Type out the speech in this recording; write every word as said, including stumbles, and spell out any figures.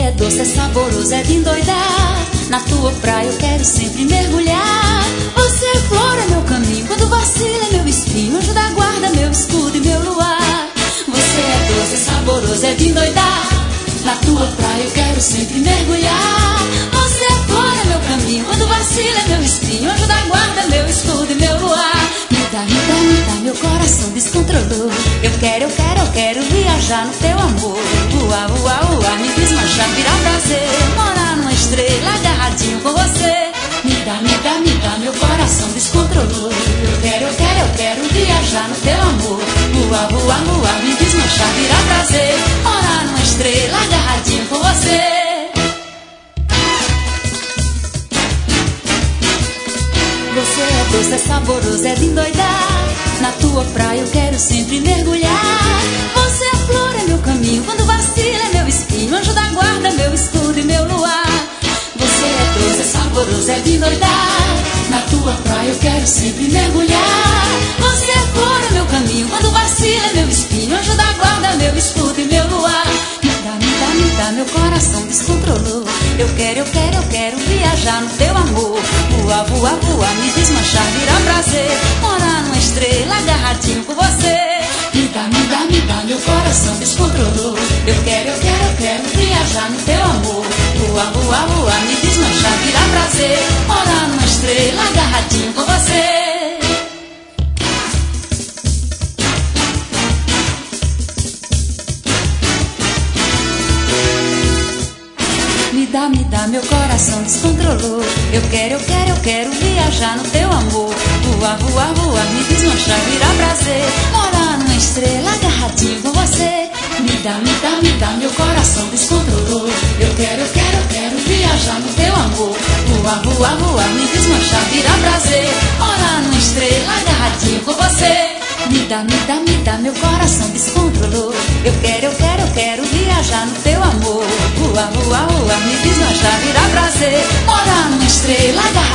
é doce, é saboroso, é de endoidar. Na tua praia eu quero sempre mergulhar. Você é flor, é meu caminho, quando vacila é meu espinho, anjo da guarda, meu escudo e meu luar. Você é doce, é saboroso, é de endoidar. Na tua praia eu quero sempre mergulhar. Você é flor, é meu caminho, quando vacila é meu espinho, anjo da guarda, meu escudo e meu luar. Me dá, me dá, me dá, meu coração descontrolou. Eu quero, eu quero, eu quero viajar no teu amor. Voar, voar, voar, me desmanchar, virar prazer. Morar numa estrela, agarradinho com você. Me dá, me dá, me dá, meu coração descontrolou. Eu quero, eu quero, eu quero viajar no teu amor. Voar, voar, voar, me desmanchar, virar prazer. Morar numa estrela, agarradinho com você. Você é doce, é saboroso, é de endoidar. Na tua praia eu quero sempre mergulhar. Você é flor, é meu caminho, quando vacila é meu espinho, anjo da guarda, meu escudo e meu luar. Você é doce, é saboroso, é de endoidar. Na tua praia eu quero sempre mergulhar. Você é flor, é meu caminho, quando vacila é meu espinho, anjo da guarda, meu escudo e meu luar. Me dá, me dá, me dá, meu coração descontrolou. Eu quero, eu quero, eu quero viajar no teu amor. Voar, voar, voar, me desmanchar, virar prazer. Morar numa estrela, agarradinho com você. Me dá, me dá, me dá, meu coração descontrolou. Eu quero, eu quero, eu quero viajar no teu amor. Voar, voar, voar, me desmanchar, virar prazer. Morar numa estrela, agarradinho com você. Me dá, me dá, meu coração descontrolou. Eu quero, eu quero, eu quero viajar no teu amor. Voar, voar, voar, me desmanchar, virar prazer. Morar numa estrela, agarradinho com você. Me dá, me dá, me dá, meu coração descontrolou. Eu quero, eu quero, eu quero viajar no teu amor. Voar, voar, voar, me desmanchar, virar prazer. Morar numa estrela, agarradinho com você. Me dá, me dá, me dá, meu coração descontrolou. Eu quero, eu quero, eu quero viajar no teu amor. Voar, voar, voar, me desmanchar, virar prazer. Morar numa estrela, agarradinho.